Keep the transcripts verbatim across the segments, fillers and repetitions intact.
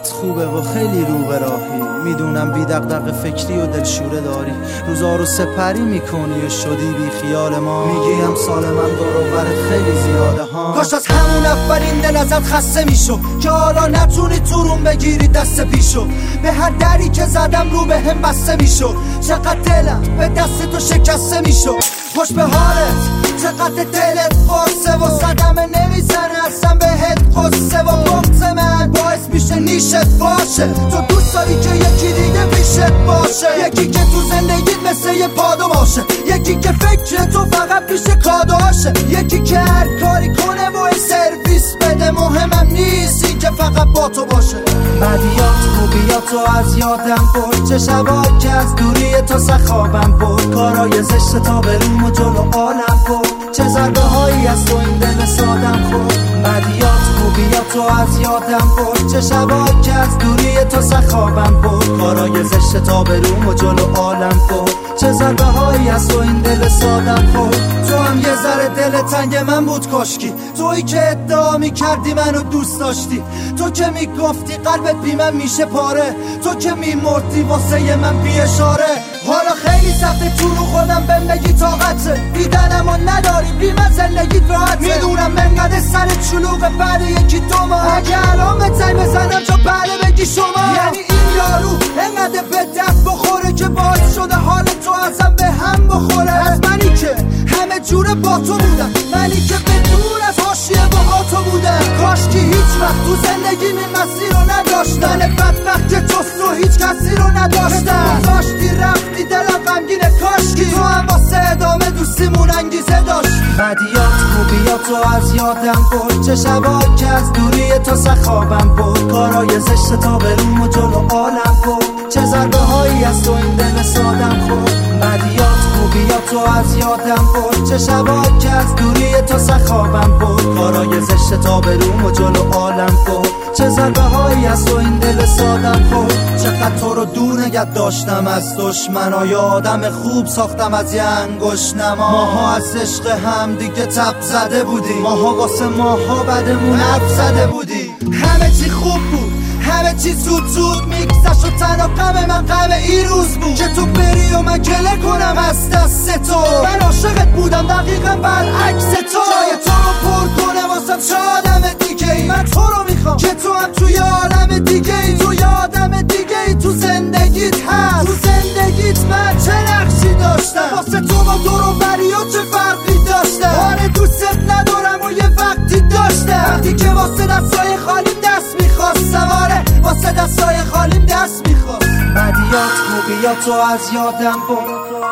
حالت خوبه و خیلی رو به راهی. میدونم بی دغدغه فکری و دلشوره داری، روزا رو سپری میکنی و شدی بی خیال ما. میگی امسال من دور و برت خیلی زیاده ها. کاش از همون اولین دل ازت خسته میشو که حالا نتونی تو روم بگیری دست پیشو. به هر دری که زدم رو به هم بسته میشو. چقدر دلم به دست تو شکسته میشو. خوش به حالت چقدر دلت قصه و صدمه نمیزنه اصلا بهت قصه و بغض من باعث میشه نیشت باشه. تو دوست داری که یکی دیگه پیشت باشه، یکی که تو زندگیت مثل یه پادو باشه، یکی که فکر تو فقط پیش کادوشه، یکی که هر کاری کنه و این سرویس بده. مهمم نیست این که فقط با تو باشه. بدیات خوبیاتو از یادم برد، چه شبا که از دوری تو سخابم برد، کارای زشت تا بروم و جلو عالم برد، چه ضربه هایی از تو این دل سادم خورد. بدیات خوبیاتو از یادم برد، چه شبا که از دوری تو سخابم برد، کارای زشت تا بروم و جلو عالم برد، چه ضربه هایی از تو این دل سادم خورد. تو هم یه ذره دل تنگ من بود کاشکی، تویی که ادعا میکردی منو دوست داشتی، تو که میگفتی قلبت بی من میشه پاره، تو که میمردی واسه من بی اشاره. حالا خیلی سخته تو رو خودم بهم بگی طاقته، دیدنم و نداری بی من زندگیت راحته. میدونم منقدر سرت شلوغه بعد یکی دو ماه، اگه الان به تای بزنم چون بعد بگی شما. یعنی این یارو انقدر به درد بخوره که باعث شده حال تو ازم به هم بخوره. از منی که همه جوره با تو بودم، منی که به دور از حاشیه با تو بودم، کاش که هیچ وقت تو زندگی این مسیر رو نداشتم. من بدبخت که جز تو هیچ کسی رو نداشتم، گذاشتی رفتی دلم غمگینه کاشکی تو هم واسه ادامه دوستیمون انگیزه داشت. بدیات خوبیاتو از یادم برد، چه شبا که از دوری تو سخابم برد، کارای زشت تا بروم و جلو عالم برد، چه ضربه هایی از تو این دل سادم خورد. بدیات خوبیاتو از یادم برد، چه شبا که از دوری تو سخابم برد، کارای زشت تا بروم و جلو عالم برد، چه ضربه هایی از تو این دل سادم خورد. چقدر تو رو دور نگه داشتم از دشمنا، آدم خوب ساختم از یه انگشت نما. ماها از عشق هم دیگه تب زده بودیم، ماها واسه ماها بدمون حرف زده بودیم. همه چی خوب بود، همه چی زود زود میگذشت و تنها غم من غم این روز بود که تو بری و من گله کنم از دست تو. من عاشقت بودم دقیقا برعکس تو، جای تو رو پر کنه واسم چه آدم دیگه ای. من تو رو میخوام که تو هم توی عالم دیگه ای، تو یه آدم دیگه ای تو زندگیت هست. تو زندگیت من چه نقشی داشتم، واسه تو با دور و بری و چه فرقی داشتم. آره دوستت ندارم و یه وقتی داشتم، وقتی که واسه دستای خالیم دست میخواستم، آره واسه دستای خالیم دست میخواست. بدیات خوبیاتو از یادم برد،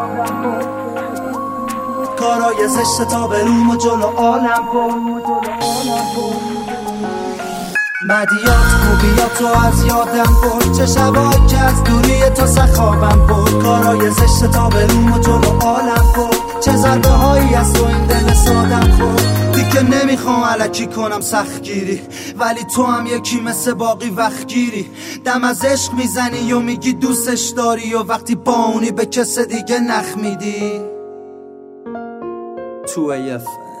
کارای زشت تا بروم و جلو عالم برد. بدیات خوبیاتو از یادم برد، چه شبا که از دوری تو سخابم برد، کارای زشت تا بروم و جلو عالم برد، چه ضربه هایی از تو این دل سادم خورد. دیگه نمیخوام الکی کنم سختگیری، ولی تو هم یکی مثل باقی وقتگیری. دم از عشق میزنی و میگی دوستش داری، و وقتی با اونی به کس دیگه نخ میدی. تو ایف